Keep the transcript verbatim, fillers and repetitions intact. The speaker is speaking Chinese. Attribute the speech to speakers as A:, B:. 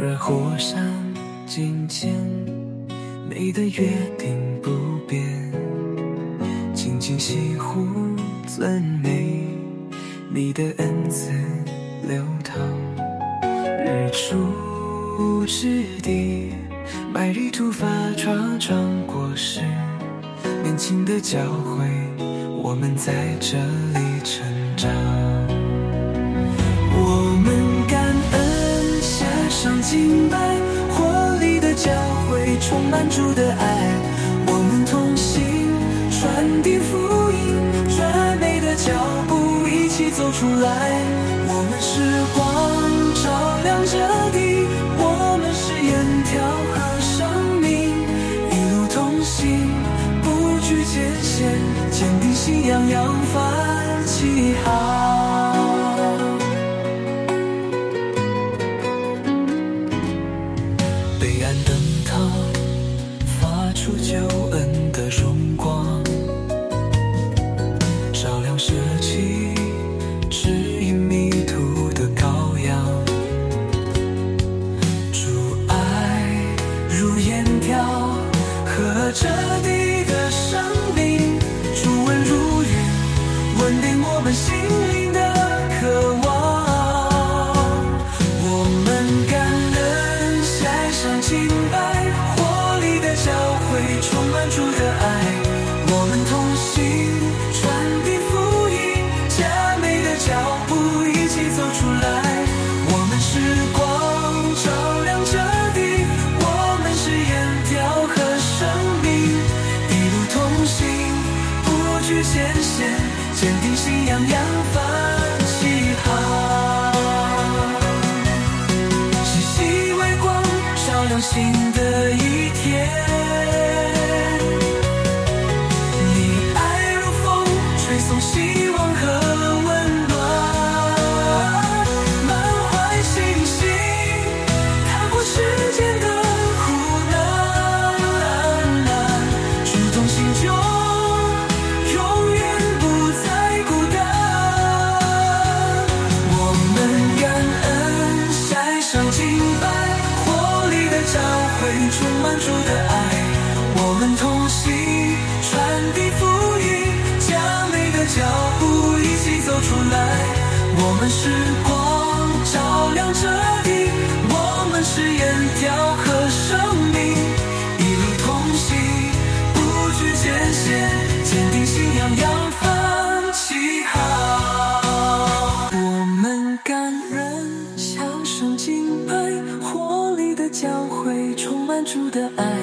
A: 而火山境迁，你的约定不变，静静西湖尊美，你的恩赐流淌。日出之地，白日突发常常过世，年轻的教诲我们在这里成长。我们感恩夏上敬拜，活力的教诲充满主的爱，我们同行传递福音，转美的脚步一起走出来。我们是光照亮这地，我们是烟条和生命，一路同行不惧艰险，坚定信仰扬帆起航。北岸灯塔发出救恩的荣光，照亮舍弃指引迷途的羔羊。主爱如烟条，和这地的生命，主温如雨，稳定我们心灵的渴望。我们感恩海上敬拜，活力的教诲充满主的爱，我们同行传递福音，佳美的脚步一起走出来。我们是光照亮这地，我们是烟条和生命，一路同行不惧艰险，坚定信仰扬帆起航。是熹微光照亮新的一天，你爱如风吹送希望和温暖，满怀信心踏过世间的苦难，主动行就永远不再孤单。我们感恩海上敬拜，活力的教诲充满主的爱，我们同行传递福音，佳美的脚步一起走出来。我们是光照亮这地，我们是烟条和生命，一路同行不惧艰险，坚定信仰扬帆起航。我们感恩向上敬拜，活力的教诲充满主的爱，